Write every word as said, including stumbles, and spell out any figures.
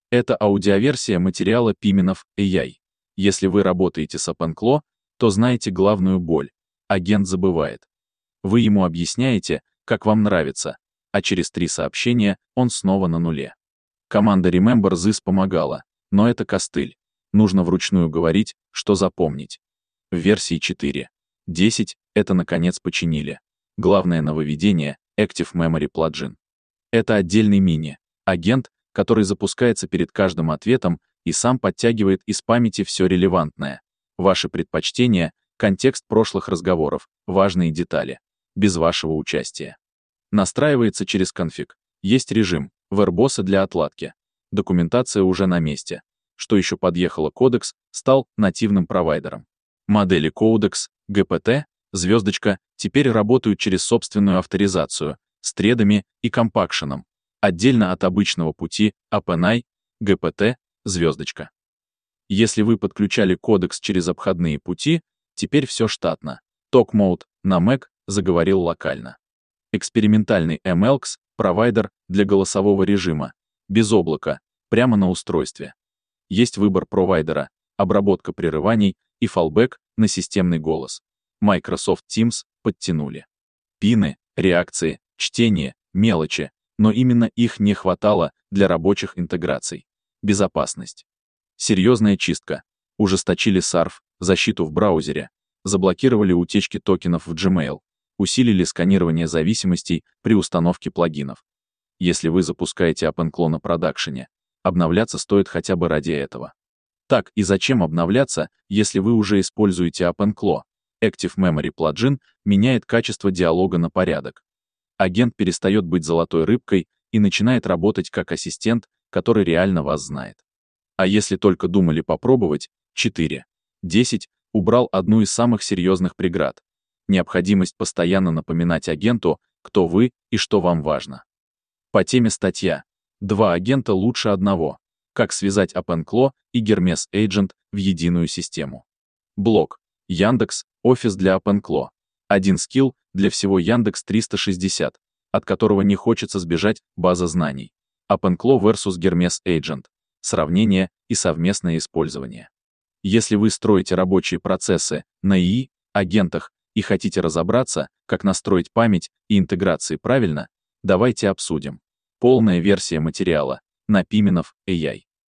Это аудиоверсия материала Пименов эй ай. Если вы работаете с OpenClaw, то знаете главную боль. Агент забывает. Вы ему объясняете, как вам нравится, а через три сообщения он снова на нуле. Команда Remember This помогала, но это костыль. Нужно вручную говорить, что запомнить. В версии четыре точка десять это наконец починили. Главное нововведение — Active Memory Plugin. Это отдельный мини-агент, который запускается перед каждым ответом и сам подтягивает из памяти все релевантное. Ваши предпочтения, контекст прошлых разговоров, важные детали. Без вашего участия. Настраивается через конфиг. Есть режим вербоса для отладки. Документация уже на месте. Что еще подъехало, Codex стал нативным провайдером. Модели Codex, джи пи ти, звездочка, теперь работают через собственную авторизацию, с тредами и компакшеном, отдельно от обычного пути OpenAI, джи пи ти, звездочка. Если вы подключали Codex через обходные пути, теперь все штатно. Talk Mode на Mac заговорил локально. Экспериментальный эм эл икс, провайдер для голосового режима, без облака, прямо на устройстве. Есть выбор провайдера, обработка прерываний и фаллбэк на системный голос. Microsoft Teams подтянули. Пины, реакции, чтение, мелочи, но именно их не хватало для рабочих интеграций. Безопасность. Серьезная чистка. Ужесточили сарф, защиту в браузере, заблокировали утечки токенов в Gmail, усилили сканирование зависимостей при установке плагинов. Если вы запускаете OpenClaw на продакшене, обновляться стоит хотя бы ради этого. Так, и зачем обновляться, если вы уже используете OpenClaw? Active Memory Plugin меняет качество диалога на порядок. Агент перестает быть золотой рыбкой и начинает работать как ассистент, который реально вас знает. А если только думали попробовать, четыре точка десять убрал одну из самых серьезных преград — необходимость постоянно напоминать агенту, кто вы и что вам важно. По теме статья «Два агента лучше одного. Как связать OpenClaw и Hermes Agent в единую систему». Блог. Яндекс, офис для OpenClaw. Один скилл для всего Яндекс триста шестьдесят, от которого не хочется сбежать, база знаний. OpenClaw versus Hermes Agent. Сравнение и совместное использование. Если вы строите рабочие процессы на и и, агентах, и хотите разобраться, как настроить память и интеграции правильно, давайте обсудим. Полная версия материала на Пименов эй ай.